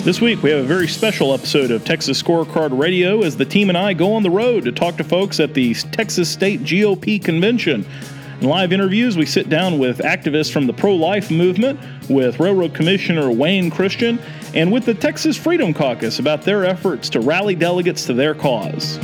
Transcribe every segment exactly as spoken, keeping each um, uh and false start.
This week, we have a very special episode of Texas Scorecard Radio as the team and I go on the road to talk to folks at the Texas State G O P Convention. In live interviews, we sit down with activists from the pro-life movement, with Railroad Commissioner Wayne Christian, and with the Texas Freedom Caucus about their efforts to rally delegates to their cause.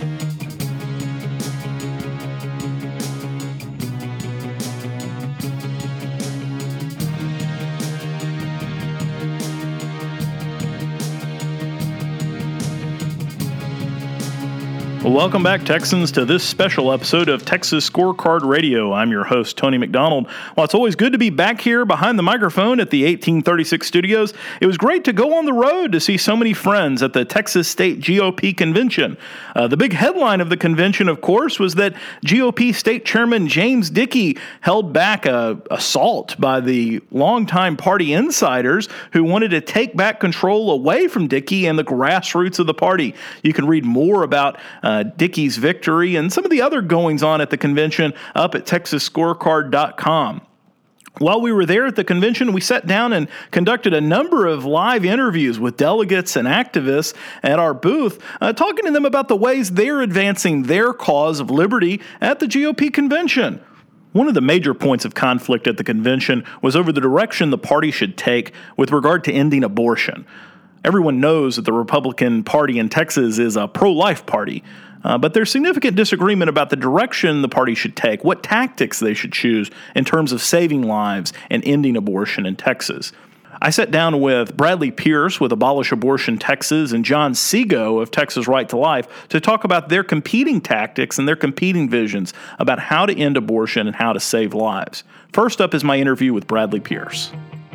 Welcome back, Texans, to this special episode of Texas Scorecard Radio. I'm your host, Tony McDonald. Well, it's always good to be back here behind the microphone at the eighteen thirty-six studios. It was great to go on the road to see so many friends at the Texas State G O P Convention. Uh, the big headline of the convention, of course, was that G O P State Chairman James Dickey held back a assault by the longtime party insiders who wanted to take back control away from Dickey and the grassroots of the party. You can read more about uh, Uh, Dickey's victory and some of the other goings-on at the convention up at texas scorecard dot com. While we were there at the convention, we sat down and conducted a number of live interviews with delegates and activists at our booth, uh, talking to them about the ways they're advancing their cause of liberty at the G O P convention. One of the major points of conflict at the convention was over the direction the party should take with regard to ending abortion. Everyone knows that the Republican Party in Texas is a pro-life party, uh, but there's significant disagreement about the direction the party should take, what tactics they should choose in terms of saving lives and ending abortion in Texas. I sat down with Bradley Pierce with Abolish Abortion Texas and John Sego of Texas Right to Life to talk about their competing tactics and their competing visions about how to end abortion and how to save lives. First up is my interview with Bradley Pierce.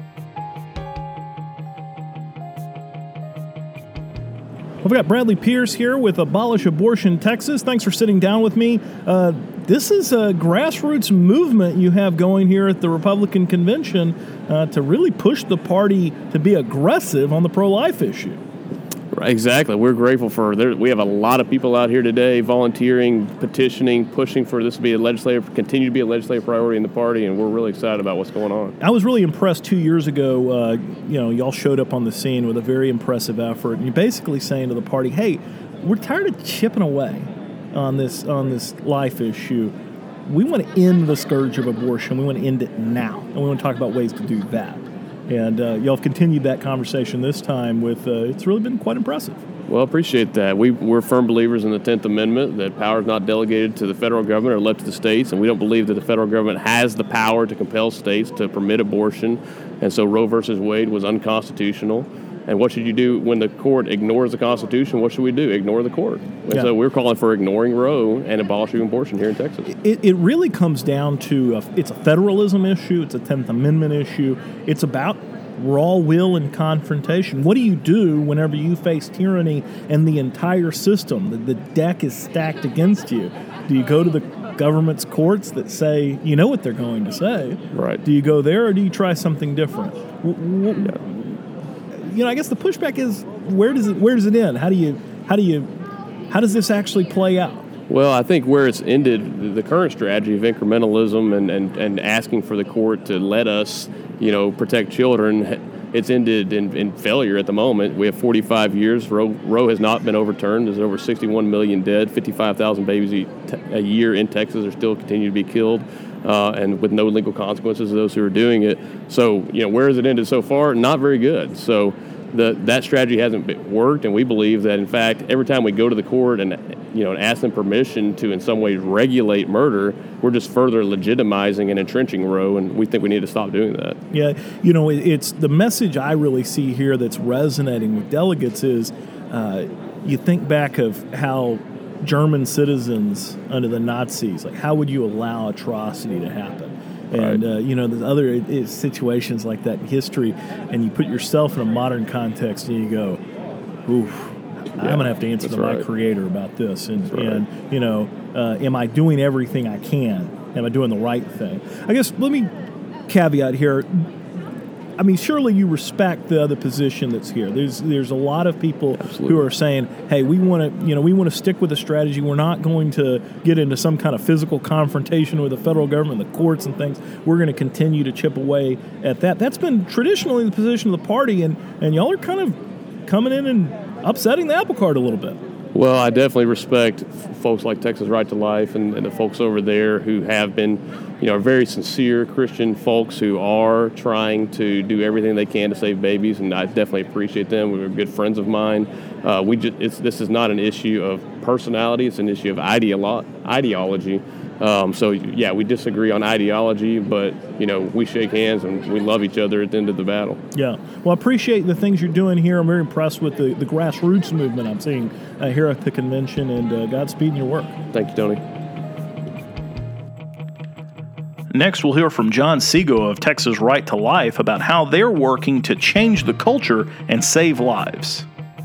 We've got Bradley Pierce here with Abolish Abortion Texas. Thanks for sitting down with me. Uh, this is a grassroots movement you have going here at the Republican Convention uh, to really push the party to be aggressive on the pro-life issue. Right, exactly. We're grateful for there. We have a lot of people out here today volunteering, petitioning, pushing for this to be a legislative, continue to be a legislative priority in the party, and we're really excited about what's going on. I was really impressed two years ago. Uh, you know, y'all showed up on the scene with a very impressive effort, and you're basically saying to the party, "Hey, we're tired of chipping away on this on this life issue. We want to end the scourge of abortion. We want to end it now, and we want to talk about ways to do that." And uh, y'all have continued that conversation this time with, uh, it's really been quite impressive. Well, I appreciate that. We, we're firm believers in the tenth Amendment, that power is not delegated to the federal government or left to the states, and we don't believe that the federal government has the power to compel states to permit abortion. And so Roe versus Wade was unconstitutional. And what should you do when the court ignores the Constitution? What should we do? Ignore the court. And yeah. So we're calling for ignoring Roe and abolishing abortion here in Texas. It, it really comes down to, a, it's a federalism issue, it's a tenth Amendment issue, it's about raw will and confrontation. What do you do whenever you face tyranny and the entire system, the, the deck is stacked against you? Do you go to the government's courts that say, you know what they're going to say? Right. Do you go there or do you try something different? W- w- yeah. You know, I guess the pushback is where does it where does it end? How do you how do you how does this actually play out? Well, I think where it's ended, the current strategy of incrementalism and, and, and asking for the court to let us, you know, protect children, it's ended in, in failure at the moment. We have forty-five years. Roe, Roe has not been overturned. There's over sixty-one million dead. fifty-five thousand babies a year in Texas are still continue to be killed. Uh, and with no legal consequences of those who are doing it. So, you know, where has it ended so far? Not very good. So the that strategy hasn't been, worked, and we believe that, in fact, every time we go to the court and, you know, and ask them permission to in some ways regulate murder, we're just further legitimizing and entrenching Roe, and we think we need to stop doing that. Yeah, you know, it's the message I really see here that's resonating with delegates is uh, you think back of how German citizens under the Nazis, like how would you allow atrocity to happen? And, right. uh, you know, there's other it, it, situations like that in history, and you put yourself in a modern context and you go, oof, yeah, I'm going to have to answer to right. my creator about this. And, right. and you know, uh, am I doing everything I can? Am I doing the right thing? I guess let me caveat here. I mean, surely you respect the other position that's here. There's there's a lot of people Absolutely. who are saying, "Hey, we want to, you know, we want to stick with the strategy. We're not going to get into some kind of physical confrontation with the federal government, the courts, and things. We're going to continue to chip away at that." That's been traditionally the position of the party, and and y'all are kind of coming in and upsetting the apple cart a little bit. Well, I definitely respect f- folks like Texas Right to Life and, and the folks over there who have been, you know, are very sincere Christian folks who are trying to do everything they can to save babies, and I definitely appreciate them. We were good friends of mine. Uh, we just, it's, this is not an issue of personality; it's an issue of ideolo- ideology. Um, so yeah, we disagree on ideology, but you know, we shake hands and we love each other at the end of the battle. Yeah. Well, I appreciate the things you're doing here. I'm very impressed with the, the grassroots movement I'm seeing uh, here at the convention, and uh, Godspeed in your work. Thank you, Tony. Next, we'll hear from John Seago of Texas Right to Life about how they're working to change the culture and save lives.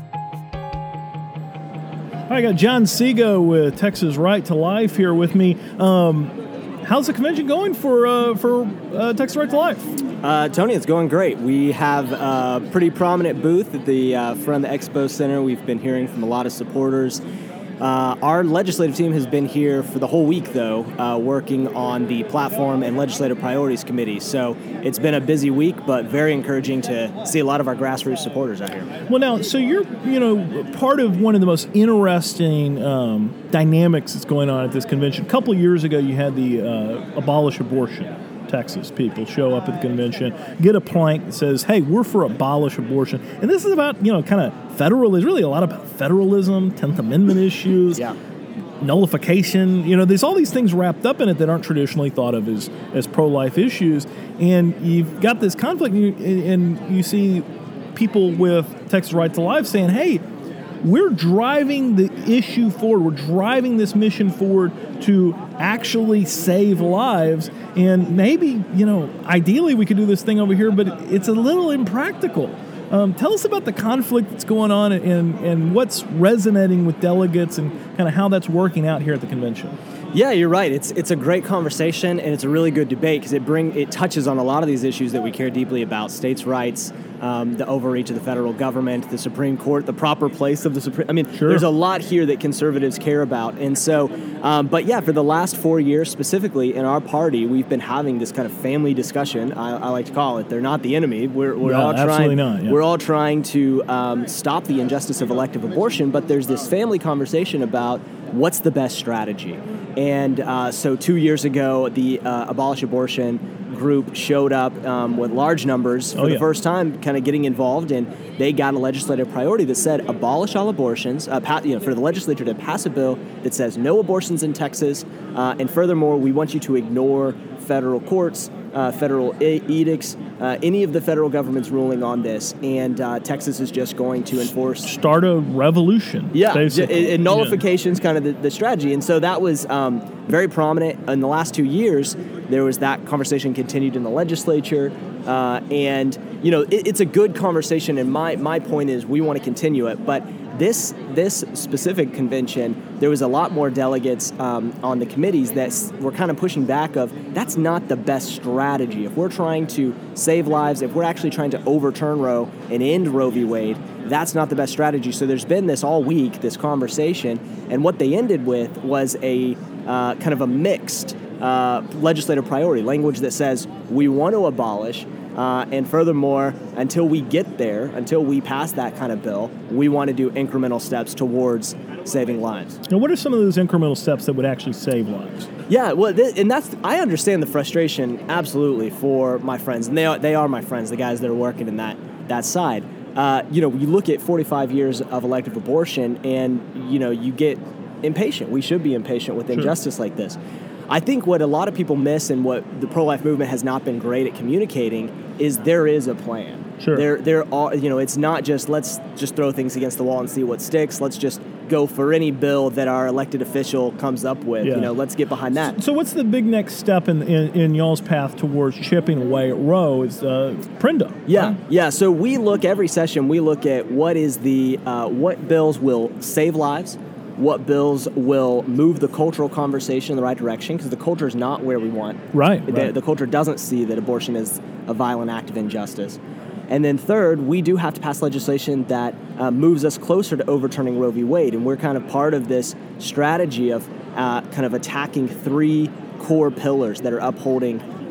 I got John Seago with Texas Right to Life here with me. Um, how's the convention going for uh, for uh, Texas Right to Life? Uh, Tony, it's going great. We have a pretty prominent booth at the uh, front of the Expo Center. We've been hearing from a lot of supporters. Uh, our legislative team has been here for the whole week, though, uh, working on the Platform and Legislative Priorities Committee. So it's been a busy week, but very encouraging to see a lot of our grassroots supporters out here. Well, now, so you're, you know, part of one of the most interesting um, dynamics that's going on at this convention. A couple of years ago, you had the uh, Abolish Abortion. Texas people show up at the convention, get a plank that says, hey, we're for abolish abortion. And this is about, you know, kind of federal, there's really a lot about federalism, tenth Amendment issues, yeah. nullification. You know, there's all these things wrapped up in it that aren't traditionally thought of as, as pro-life issues. And you've got this conflict, and you, and you see people with Texas Right to Life saying, hey, we're driving the issue forward. We're driving this mission forward to actually save lives. And maybe, you know, ideally we could do this thing over here, but it's a little impractical. Um, tell us about the conflict that's going on and, and what's resonating with delegates and kind of how that's working out here at the convention. Yeah, you're right. It's it's a great conversation, and it's a really good debate because it bring it touches on a lot of these issues that we care deeply about: states' rights, um, the overreach of the federal government, the Supreme Court, the proper place of the Supreme. I mean, sure. There's a lot here that conservatives care about, and so. Um, but yeah, for the last four years specifically in our party, we've been having this kind of family discussion. I, I like to call it. They're not the enemy. We're we're no, all trying. Absolutely not. Yeah. We're all trying to um, stop the injustice of elective abortion, but there's this family conversation about what's the best strategy. And uh, so two years ago, the uh, Abolish Abortion group showed up um, with large numbers for oh, the yeah. first time, kind of getting involved, and they got a legislative priority that said abolish all abortions, uh, pa- you know, for the legislature to pass a bill that says no abortions in Texas, uh, and furthermore, we want you to ignore federal courts, uh, federal e- edicts, uh, any of the federal government's ruling on this, and uh, Texas is just going to enforce... Start a revolution. Yeah, basically. and nullification is yeah. kind of the, the strategy. And so that was um, very prominent in the last two years. There was that conversation continued in the legislature. Uh, and, you know, it, it's a good conversation. And my, my point is we want to continue it. But this this specific convention, there was a lot more delegates um, on the committees that were kind of pushing back of that's not the best strategy. If we're trying to save lives, if we're actually trying to overturn Roe and end Roe v. Wade, that's not the best strategy. So there's been this all week, this conversation, and what they ended with was a uh, kind of a mixed uh, legislative priority, language that says we want to abolish, uh, and furthermore, until we get there, until we pass that kind of bill, we want to do incremental steps towards saving lives. Now, what are some of those incremental steps that would actually save lives? Yeah, well, th- and that's I understand the frustration absolutely for my friends, and they are they are my friends, the guys that are working in that that side. Uh, you know, you look at forty-five years of elective abortion, and you know, you get impatient. We should be impatient with injustice sure. like this. I think what a lot of people miss, and what the pro-life movement has not been great at communicating, is there is a plan. Sure. There, there are. You know, it's not just let's just throw things against the wall and see what sticks. Let's just go for any bill that our elected official comes up with. Yeah. You know, let's get behind that. So what's the big next step in in, in y'all's path towards chipping away at Roe? Is uh, Prenda. Yeah, right? yeah. So we look every session. We look at what is the uh, what bills will save lives, what bills will move the cultural conversation in the right direction, because the culture is not where we want. Right. The, right. the culture doesn't see that abortion is a violent act of injustice. And then third, we do have to pass legislation that uh, moves us closer to overturning Roe v. Wade. And we're kind of part of this strategy of uh, kind of attacking three core pillars that are upholding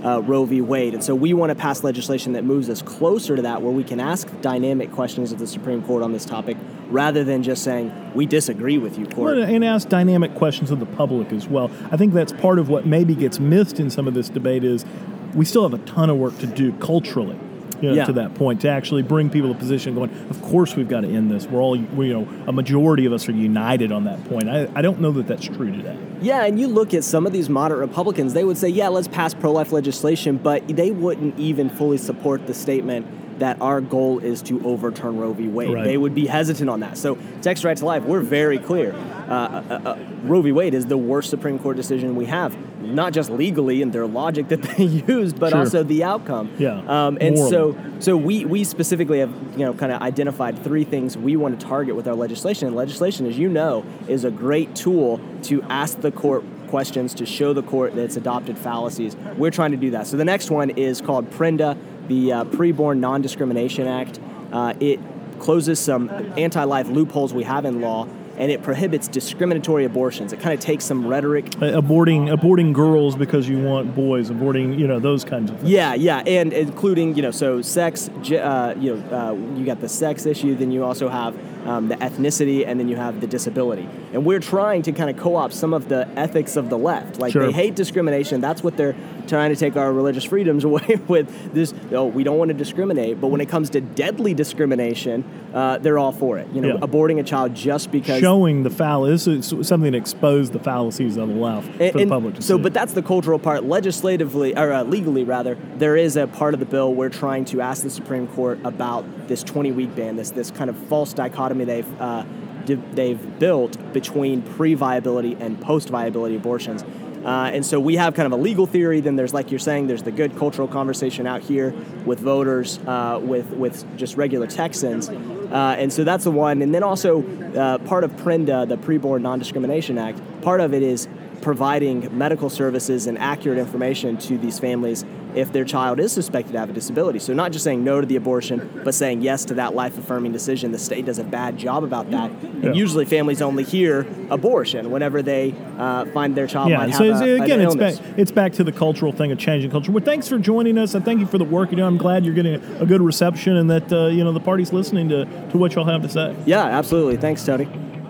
uh, Roe v. Wade. And so we want to pass legislation that moves us closer to that, where we can ask dynamic questions of the Supreme Court on this topic, rather than just saying, we disagree with you, court. And ask dynamic questions of the public as well. I think that's part of what maybe gets missed in some of this debate is we still have a ton of work to do culturally. You know, yeah. to that point, to actually bring people to a position going, of course we've got to end this. We're all, we, you know, a majority of us are united on that point. I, I don't know that that's true today. Yeah, and you look at some of these moderate Republicans, they would say, yeah, let's pass pro-life legislation, but they wouldn't even fully support the statement that our goal is to overturn Roe v. Wade. Right. They would be hesitant on that. So Texas Right to Life, we're very clear. Uh, uh, uh, Roe v. Wade is the worst Supreme Court decision we have, not just legally and their logic that they used, but sure. also the outcome. Yeah. Um, and Morally. so so we, we specifically have, you know, kind of identified three things we want to target with our legislation. And legislation, as you know, is a great tool to ask the court questions, to show the court that it's adopted fallacies. We're trying to do that. So the next one is called PRENDA, the uh, Preborn Non-Discrimination Act. Uh, it closes some anti-life loopholes we have in law, and it prohibits discriminatory abortions. It kind of takes some rhetoric. Uh, aborting aborting girls because you want boys, aborting, you know, those kinds of things. Yeah, yeah, and including, you know, so sex, uh, you know, uh, you got the sex issue, then you also have um, the ethnicity, and then you have the disability. And we're trying to kind of co-opt some of the ethics of the left. Like, sure. They hate discrimination. That's what they're trying to take our religious freedoms away with. This, oh, we don't want to discriminate. But when it comes to deadly discrimination, uh, they're all for it. You know, yeah. aborting a child just because... Showing the fallacy, this is something to expose the fallacies of the left and, for the and public to so, see. But that's the cultural part. Legislatively, or uh, legally rather, there is a part of the bill we're trying to ask the Supreme Court about this twenty-week ban, this this kind of false dichotomy they've uh, di- they've built between pre-viability and post-viability abortions. Uh, and so we have kind of a legal theory. Then there's, like you're saying, there's the good cultural conversation out here with voters, uh, with with just regular Texans. Uh, and so that's the one. And then also uh, part of PRENDA, the Preborn Non-Discrimination Act, part of it is providing medical services and accurate information to these families if their child is suspected to have a disability. So not just saying no to the abortion, but saying yes to that life-affirming decision. The state does a bad job about that. And yeah. usually families only hear abortion whenever they uh, find their child yeah, might so have a, again, an it's illness. back, it's back to the cultural thing of changing culture. Well, thanks for joining us. I thank you for the work you do. I'm glad you're getting a, a good reception and that uh, you know the party's listening to, to what y'all have to say. Yeah, absolutely. Thanks, Tony.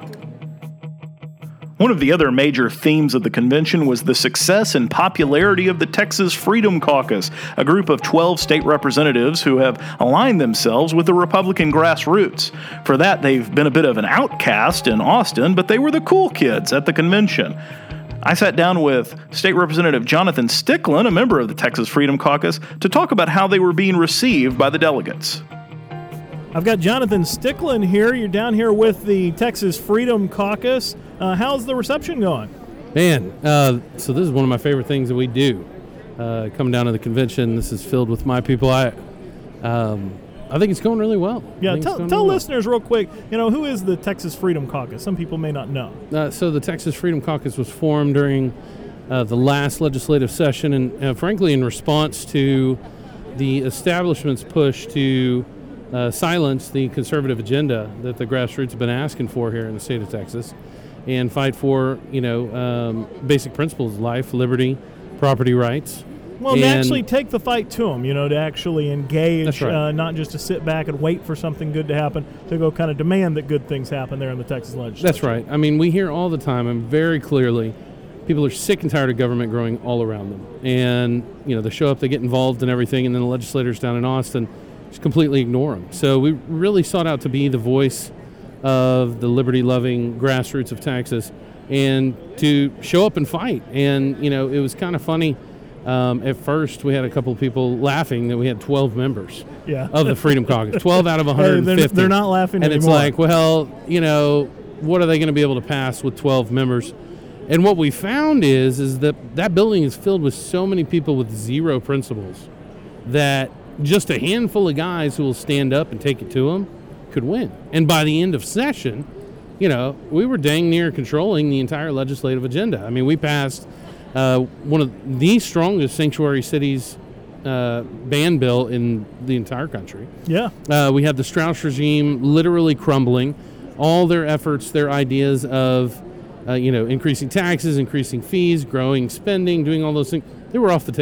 One of the other major themes of the convention was the success and popularity of the Texas Freedom Caucus, a group of twelve state representatives who have aligned themselves with the Republican grassroots. For that, they've been a bit of an outcast in Austin, but they were the cool kids at the convention. I sat down with State Representative Jonathan Stickland, a member of the Texas Freedom Caucus, to talk about how they were being received by the delegates. I've got Jonathan Stickland here. You're down here with the Texas Freedom Caucus. Uh, how's the reception going? Man, uh, so this is one of my favorite things that we do. Uh, coming down to the convention, this is filled with my people. I, um, I think it's going really well. Yeah, tell, tell, tell really listeners well. real quick. You know, who is the Texas Freedom Caucus? Some people may not know. Uh, so the Texas Freedom Caucus was formed during uh, the last legislative session, and uh, frankly, in response to the establishment's push to Uh, silence the conservative agenda that the grassroots have been asking for here in the state of Texas, and fight for, you know, um, basic principles: life, liberty, property rights. Well, and to actually take the fight to them, you know, to actually engage, That's right. uh, not just to sit back and wait for something good to happen, to go kind of demand that good things happen there in the Texas legislature. That's right. I mean, we hear all the time, and very clearly, people are sick and tired of government growing all around them. And, you know, they show up, they get involved in everything, and then the legislators down in Austin just completely ignore them. So we really sought out to be the voice of the liberty-loving grassroots of Texas and to show up and fight. And, you know, it was kind of funny. Um, at first, we had a couple of people laughing that we had twelve members yeah. of the Freedom Caucus, twelve out of one hundred fifty. Hey, they're, they're not laughing and anymore. And it's like, well, you know, what are they going to be able to pass with twelve members? And what we found is, is that that building is filled with so many people with zero principles that just a handful of guys who will stand up and take it to them could win. And by the end of session, you know, we were dang near controlling the entire legislative agenda. I mean, we passed uh, one of the strongest sanctuary cities uh, ban bill in the entire country. Yeah. Uh, we had the Strauss regime literally crumbling. All their efforts, their ideas of, uh, you know, increasing taxes, increasing fees, growing spending, doing all those things, they were off the table.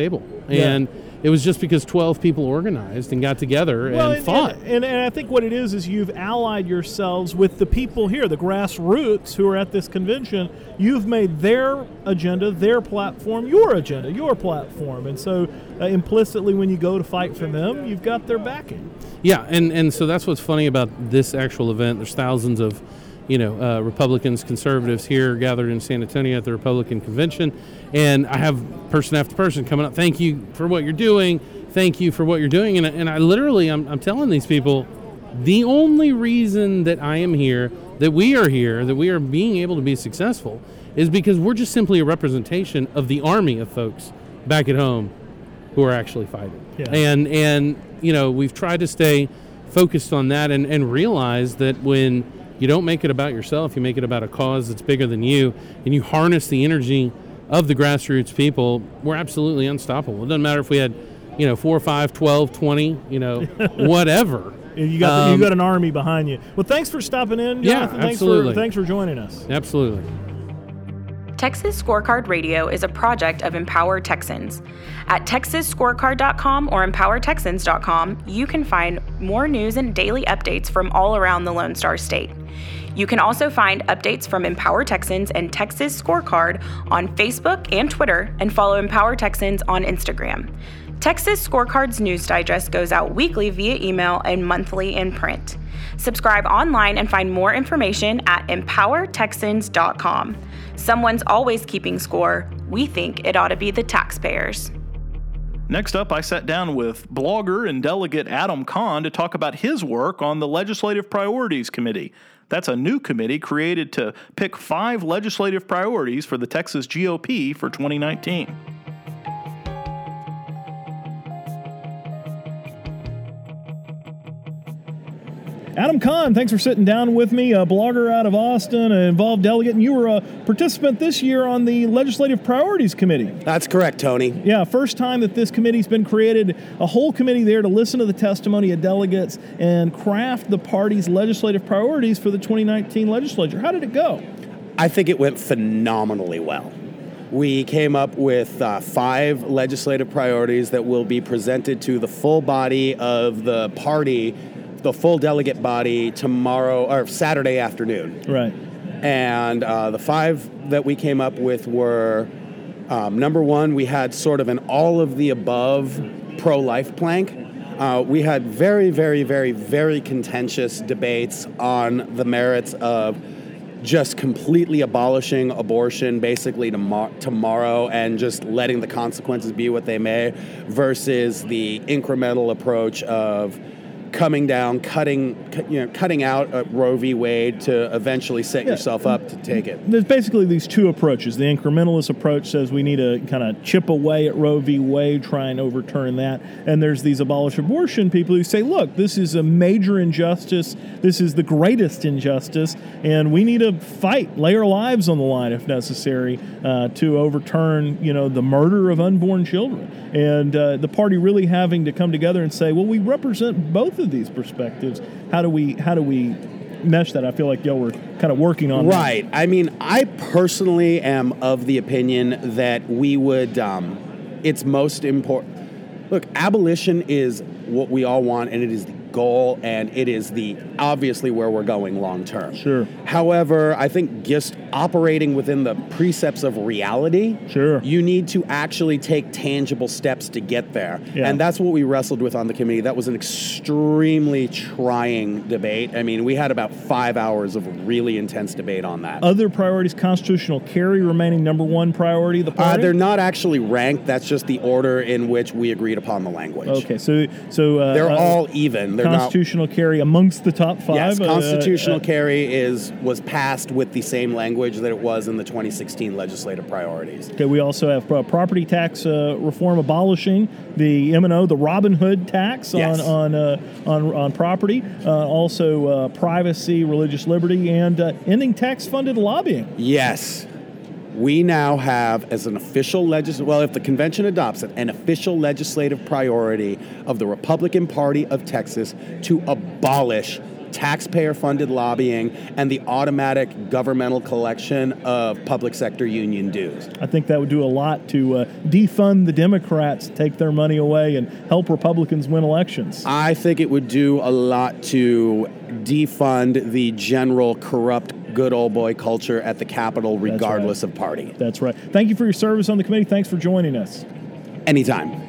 And it was just because twelve people organized and got together well, and, and fought. And, and, and I think what it is is you've allied yourselves with the people here, the grassroots who are at this convention. You've made their agenda, their platform, your agenda, your platform. And so uh, implicitly when you go to fight for them, you've got their backing. Yeah, and, and so that's what's funny about this actual event. There's thousands of you know, uh, Republicans, conservatives here gathered in San Antonio at the Republican convention. And I have person after person coming up, thank you for what you're doing. Thank you for what you're doing. And, and I literally, I'm, I'm telling these people, the only reason that I am here, that we are here, that we are being able to be successful is because we're just simply a representation of the army of folks back at home who are actually fighting. Yeah. And, and, you know, we've tried to stay focused on that and, and realize that when you don't make it about yourself, you make it about a cause that's bigger than you, and you harness the energy of the grassroots people, we're absolutely unstoppable. It doesn't matter if we had, you know, four, five, twelve, twenty, you know, whatever. You got um, you got an army behind you. Well, thanks for stopping in, Jonathan. Yeah, thanks absolutely. For, thanks for joining us. Absolutely. Texas Scorecard Radio is a project of Empower Texans. At texas scorecard dot com or empower texans dot com, you can find more news and daily updates from all around the Lone Star State. You can also find updates from Empower Texans and Texas Scorecard on Facebook and Twitter, and follow Empower Texans on Instagram. Texas Scorecard's news digest goes out weekly via email and monthly in print. Subscribe online and find more information at empower texans dot com. Someone's always keeping score. We think it ought to be the taxpayers. Next up, I sat down with blogger and delegate Adam Kahn to talk about his work on the Legislative Priorities Committee. That's a new committee created to pick five legislative priorities for the Texas G O P for twenty nineteen. Adam Kahn, thanks for sitting down with me, a blogger out of Austin, an involved delegate, and you were a participant this year on the Legislative Priorities Committee. That's correct, Tony. Yeah, first time that this committee's been created, a whole committee there to listen to the testimony of delegates and craft the party's legislative priorities for the twenty nineteen legislature. How did it go? I think it went phenomenally well. We came up with uh, five legislative priorities that will be presented to the full body of the party, the full delegate body, tomorrow or Saturday afternoon. Right. And uh, the five that we came up with were, um, number one, we had sort of an all of the above pro-life plank. Uh, we had very, very, very, very contentious debates on the merits of just completely abolishing abortion basically tomorrow, tomorrow and just letting the consequences be what they may, versus the incremental approach of coming down, cutting, you know, cutting out uh, Roe v. Wade to eventually set Yeah. yourself up to take it. There's basically these two approaches. The incrementalist approach says we need to kind of chip away at Roe v. Wade, try and overturn that. And there's these abolish abortion people who say, look, this is a major injustice. This is the greatest injustice. And we need to fight, lay our lives on the line if necessary, uh, to overturn, you know, the murder of unborn children. And uh, the party really having to come together and say, well, we represent both of these perspectives. How do we, how do we mesh that? I feel like y'all were kind of working on Right. that. I mean, I personally am of the opinion that we would, um, it's most important. Look, abolition is what we all want, and it is the goal, and it is the obviously where we're going long term. Sure. However, I think just operating within the precepts of reality, Sure. you need to actually take tangible steps to get there. Yeah. And that's what we wrestled with on the committee. That was an extremely trying debate. I mean, we had about five hours of really intense debate on that. Other priorities, constitutional carry remaining number one priority of the Uh, party? they're not actually ranked. That's just the order in which we agreed upon the language. Okay, so so uh, They're uh, all even. They're constitutional carry amongst the top five. not. Yes, uh, constitutional uh, carry is was passed with the same language that it was in the twenty sixteen legislative priorities. Okay, we also have uh, property tax uh, reform abolishing the M and O, the Robin Hood tax Yes. on on uh, on on property. Uh, also, uh, privacy, religious liberty, and uh, ending tax-funded lobbying. Yes. We now have, as an official legis- well, if the convention adopts it, an official legislative priority of the Republican Party of Texas to abolish taxpayer-funded lobbying, and the automatic governmental collection of public sector union dues. I think that would do a lot to uh, defund the Democrats, take their money away, and help Republicans win elections. I think it would do a lot to defund the general corrupt good old boy culture at the Capitol, regardless right. of party. That's right. Thank you for your service on the committee. Thanks for joining us. Anytime.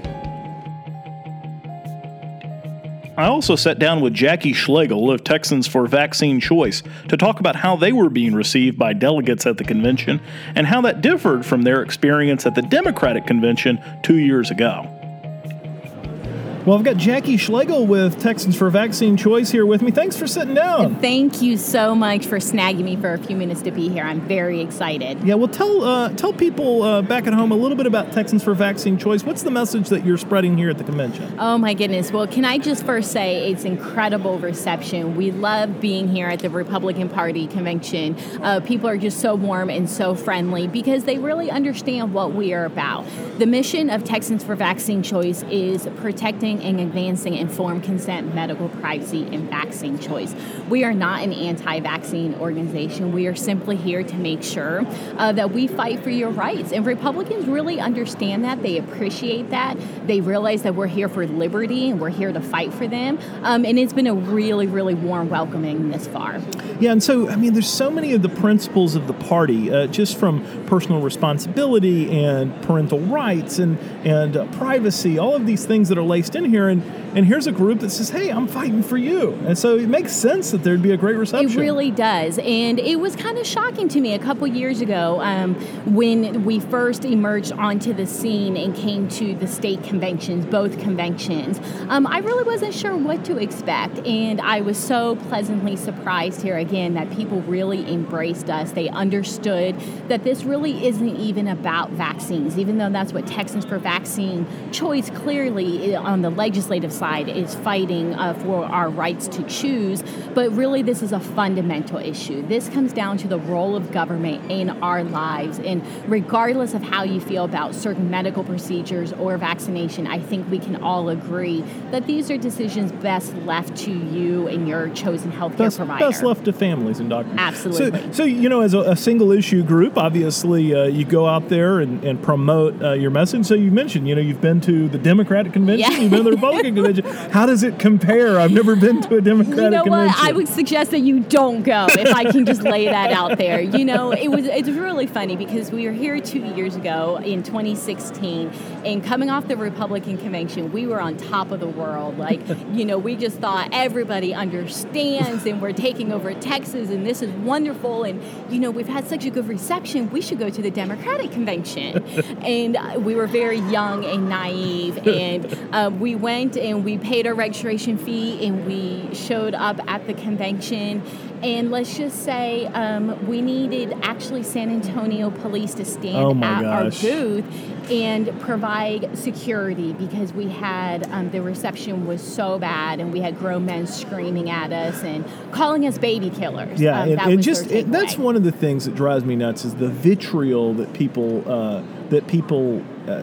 I also sat down with Jackie Schlegel of Texans for Vaccine Choice to talk about how they were being received by delegates at the convention and how that differed from their experience at the Democratic convention two years ago. Well, I've got Jackie Schlegel with Texans for Vaccine Choice here with me. Thanks for sitting down. Thank you so much for snagging me for a few minutes to be here. I'm very excited. Yeah, well, tell uh, tell people uh, back at home a little bit about Texans for Vaccine Choice. What's the message that you're spreading here at the convention? Oh, my goodness. Well, can I just first say it's incredible reception. We love being here at the Republican Party convention. Uh, people are just so warm and so friendly because they really understand what we are about. The mission of Texans for Vaccine Choice is protecting and advancing informed consent, medical privacy, and vaccine choice. We are not an anti-vaccine organization. We are simply here to make sure uh, that we fight for your rights. And Republicans really understand that. They appreciate that. They realize that we're here for liberty and we're here to fight for them. Um, and it's been a really, really warm welcoming this far. Yeah, and so, I mean, there's so many of the principles of the party, uh, just from personal responsibility and parental rights and, and uh, privacy, all of these things that are laced in here. And, and here's a group that says, hey, I'm fighting for you. And so it makes sense that there'd be a great reception. It really does. And it was kind of shocking to me a couple years ago um, when we first emerged onto the scene and came to the state conventions, both conventions. Um, I really wasn't sure what to expect. And I was so pleasantly surprised here again that people really embraced us. They understood that this really isn't even about vaccines, even though that's what Texans for Vaccine Choice clearly on the legislative side is fighting uh, for our rights to choose. But really, this is a fundamental issue. This comes down to the role of government in our lives. And regardless of how you feel about certain medical procedures or vaccination, I think we can all agree that these are decisions best left to you and your chosen healthcare best, provider. Best left to families and doctors. Absolutely. So, so you know, as a, a single issue group, obviously, uh, you go out there and, and promote uh, your message. So you mentioned, you know, you've been to the Democratic convention, Yeah. you've been to the Republican convention. How does it compare? I've never been to a Democratic You know convention. what? I would suggest that you don't go, if I can just lay that out there. You know, it was it's really funny because we were here two years ago in twenty sixteen, and coming off the Republican convention, we were on top of the world. Like, you know, we just thought everybody understands and we're taking over Texas and this is wonderful. And, you know, we've had such a good reception. We should go to the Democratic convention. And we were very young and naive. And uh, we went and we paid our registration fee and we showed up at the convention. And let's just say um, we needed actually San Antonio police to stand Oh my at gosh. our booth and provide security because we had um, the reception was so bad and we had grown men screaming at us and calling us baby killers. Yeah, um, and, that and was just their it, that's takeaway. one of the things that drives me nuts is the vitriol that people uh, that people uh,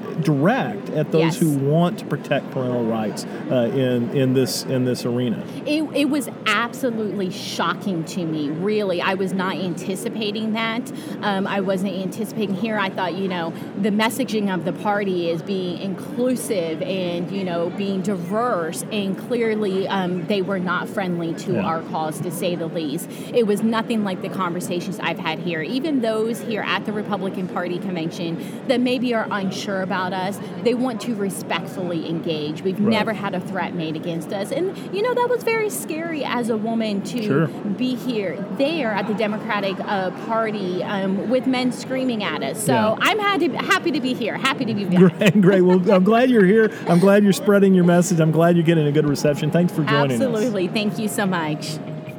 direct at those Yes. who want to protect parental rights uh, in in this in this arena. It, it was absolutely shocking to me, really. I was not anticipating that. Um, I wasn't anticipating here. I thought, you know, the messaging of the party is being inclusive and, you know, being diverse, and clearly um, they were not friendly to Yeah. our cause, to say the least. It was nothing like the conversations I've had here. Even those here at the Republican Party convention that maybe are unsure about us, they want to respectfully engage. We've Right. never had a threat made against us. And, you know, that was very scary as a woman to Sure. be here, there at the Democratic uh, Party um, with men screaming at us. So Yeah. I'm happy, happy to be here, happy to be back. Great, great. Well, I'm glad you're here. I'm glad you're spreading your message. I'm glad you're getting a good reception. Thanks for joining us. Absolutely. Thank you so much.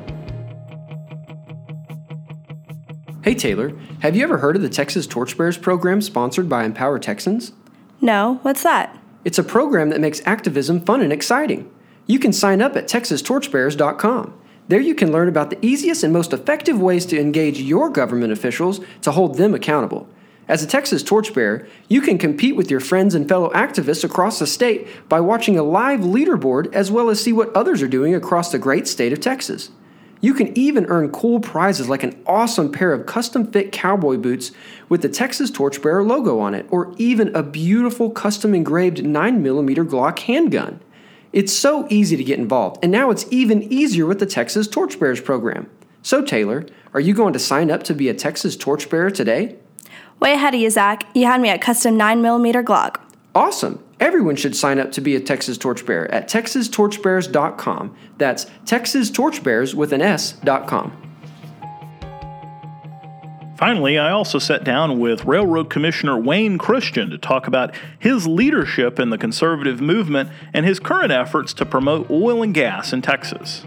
Hey Taylor, have you ever heard of the Texas Torchbearers program sponsored by Empower Texans? No, what's that? It's a program that makes activism fun and exciting. You can sign up at texas torchbearers dot com. There you can learn about the easiest and most effective ways to engage your government officials to hold them accountable. As a Texas torchbearer, you can compete with your friends and fellow activists across the state by watching a live leaderboard as well as see what others are doing across the great state of Texas. You can even earn cool prizes like an awesome pair of custom-fit cowboy boots with the Texas Torchbearer logo on it, or even a beautiful custom-engraved nine millimeter Glock handgun. It's so easy to get involved, and now it's even easier with the Texas Torchbearers program. So, Taylor, are you going to sign up to be a Texas Torchbearer today? Way ahead of you, Zach. You had me at custom nine millimeter Glock. Awesome. Everyone should sign up to be a Texas Torchbearer at texas torchbearers dot com. That's Texas Torchbearers with an S dot com. Finally, I also sat down with Railroad Commissioner Wayne Christian to talk about his leadership in the conservative movement and his current efforts to promote oil and gas in Texas.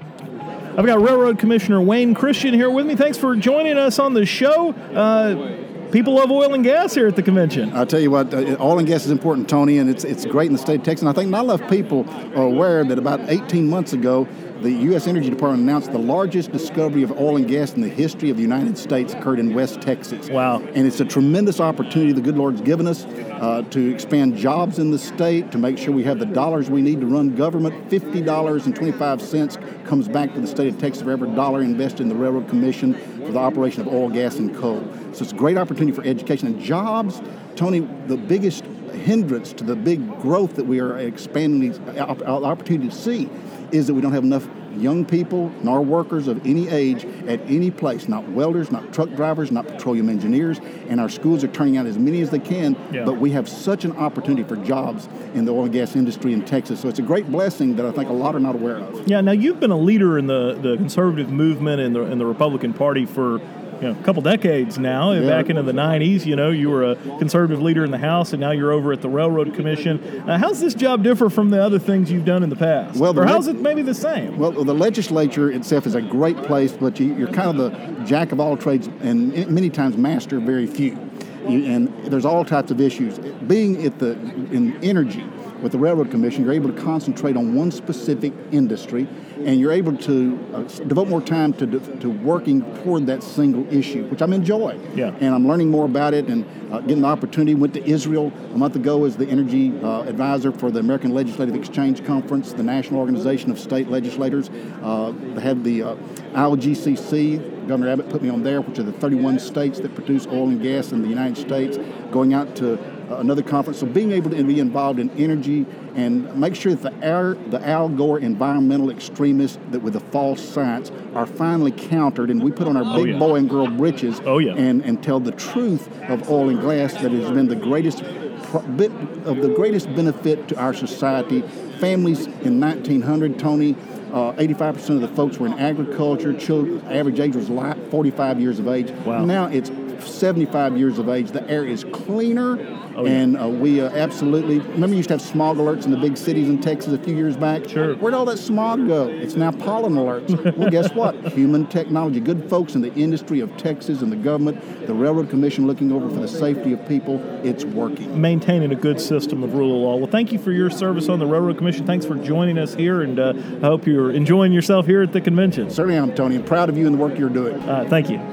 I've got Railroad Commissioner Wayne Christian here with me. Thanks for joining us on the show. Uh, People love oil and gas here at the convention. I'll tell you what, uh, oil and gas is important, Tony, and it's it's great in the state of Texas. And I think not enough people are aware that about eighteen months ago, the U S Energy Department announced the largest discovery of oil and gas in the history of the United States occurred in West Texas. Wow. And it's a tremendous opportunity the good Lord's given us uh, to expand jobs in the state, to make sure we have the dollars we need to run government. fifty dollars and twenty-five cents comes back to the state of Texas for every dollar invested in the Railroad Commission for the operation of oil, gas, and coal. So it's a great opportunity for education and jobs. Tony, the biggest hindrance to the big growth that we are expanding these opportunity to see is that we don't have enough young people nor workers of any age at any place, not welders, not truck drivers, not petroleum engineers, and our schools are turning out as many as they can, yeah. But we have such an opportunity for jobs in the oil and gas industry in Texas. So it's a great blessing that I think a lot are not aware of. Yeah, now you've been a leader in the, the conservative movement and the, in the Republican Party for You know, a couple decades now. Yeah. Back into the nineties, you know, you were a conservative leader in the House, and now you're over at the Railroad Commission. Uh, how's this job differ from the other things you've done in the past? Well, the or how's le- it maybe the same? Well, the legislature itself is a great place, but you, you're kind of the jack of all trades and many times master of very few. You, and there's all types of issues. Being at the in energy with the Railroad Commission, you're able to concentrate on one specific industry, and you're able to uh, devote more time to to working toward that single issue, which I'm enjoying. Yeah. And I'm learning more about it and uh, getting the opportunity. Went to Israel a month ago as the energy uh, advisor for the American Legislative Exchange Conference, the National Organization of State Legislators. Uh, they had the uh, I L G C C. Governor Abbott put me on there, which are the thirty-one states that produce oil and gas in the United States, going out to uh, another conference. So being able to be involved in energy and make sure that the, Al, the Al Gore environmental extremists that with the false science are finally countered, and we put on our oh, big yeah. boy and girl britches oh, yeah. and, and tell the truth of oil and gas that has been the greatest bit of the greatest benefit to our society. Families in nineteen hundred, Tony, Uh, eighty-five percent of the folks were in agriculture. Children, average age was forty-five years of age. Wow. Now it's seventy-five years of age. The air is cleaner, oh, yeah. and uh, we uh, absolutely, remember you used to have smog alerts in the big cities in Texas a few years back? Sure. Where'd all that smog go? It's now pollen alerts. Well, guess what? Human technology. Good folks in the industry of Texas and the government, the Railroad Commission looking over for the safety of people, it's working. Maintaining a good system of rule of law. Well, thank you for your service on the Railroad Commission. Thanks for joining us here, and uh, I hope you're enjoying yourself here at the convention. Certainly am, Tony. I'm proud of you and the work you're doing. Uh, thank you.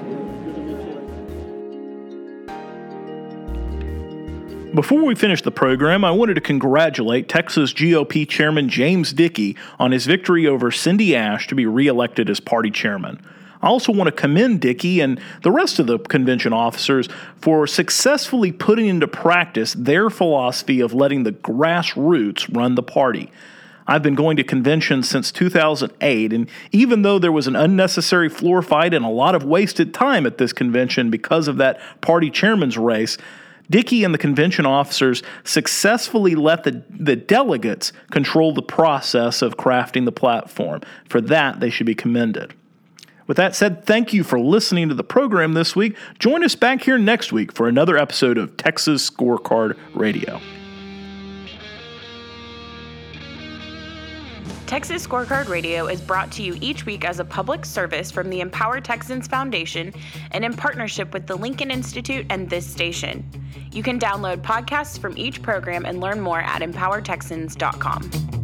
Before we finish the program, I wanted to congratulate Texas G O P Chairman James Dickey on his victory over Cindy Ash to be reelected as party chairman. I also want to commend Dickey and the rest of the convention officers for successfully putting into practice their philosophy of letting the grassroots run the party. I've been going to conventions since two thousand eight, and even though there was an unnecessary floor fight and a lot of wasted time at this convention because of that party chairman's race, Dickey and the convention officers successfully let the, the delegates control the process of crafting the platform. For that, they should be commended. With that said, thank you for listening to the program this week. Join us back here next week for another episode of Texas Scorecard Radio. Texas Scorecard Radio is brought to you each week as a public service from the Empower Texans Foundation and in partnership with the Lincoln Institute and this station. You can download podcasts from each program and learn more at empower texans dot com.